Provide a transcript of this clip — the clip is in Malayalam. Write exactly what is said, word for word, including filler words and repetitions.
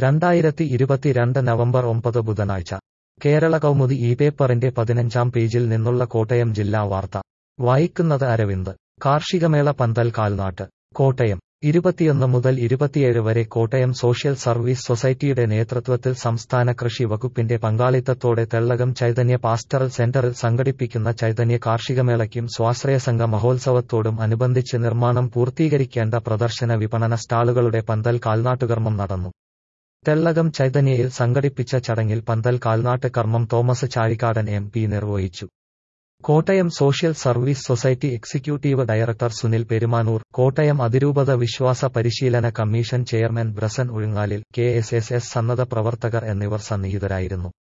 രണ്ടായിരത്തി ഇരുപത്തിരണ്ട് നവംബർ ഒമ്പത് ബുധനാഴ്ച കേരള കൗമുദി ഈ പേപ്പറിന്റെ പതിനഞ്ചാം പേജിൽ നിന്നുള്ള കോട്ടയം ജില്ലാ വാർത്ത വായിക്കുന്നത് അരവിന്ദ്. കാർഷികമേള പന്തൽ കാൽനാട്ട്. കോട്ടയം. ഇരുപത്തിയൊന്ന് മുതൽ ഇരുപത്തിയേഴ് വരെ കോട്ടയം സോഷ്യൽ സർവീസ് സൊസൈറ്റിയുടെ നേതൃത്വത്തിൽ സംസ്ഥാന കൃഷി വകുപ്പിന്റെ പങ്കാളിത്തത്തോടെ തെള്ളകം ചൈതന്യ പാസ്റ്ററൽ സെന്ററിൽ സംഘടിപ്പിക്കുന്ന ചൈതന്യ കാർഷികമേളയ്ക്കും സ്വാശ്രയ സംഘ മഹോത്സവത്തോടും അനുബന്ധിച്ച് നിർമ്മാണം പൂർത്തീകരിക്കേണ്ട പ്രദർശന വിപണന സ്റ്റാളുകളുടെ പന്തൽ കാൽനാട്ടുകർമ്മം നടന്നു. തെള്ളകം ചൈതന്യയിൽ സംഘടിപ്പിച്ച ചടങ്ങിൽ പന്തൽ കാൽനാട്ട് കർമ്മം തോമസ് ചാഴിക്കാടൻ എം പി നിർവഹിച്ചു. Kottayam social service society executive director Sunil Perumanoor, Kottayam അതിരൂപത വിശ്വാസ പരിശീലന commission chairman Brasan Uzhungalil, K S S S സന്നദ്ധ പ്രവർത്തകർ എന്നിവർ സന്നിഹിതരായിരുന്നു.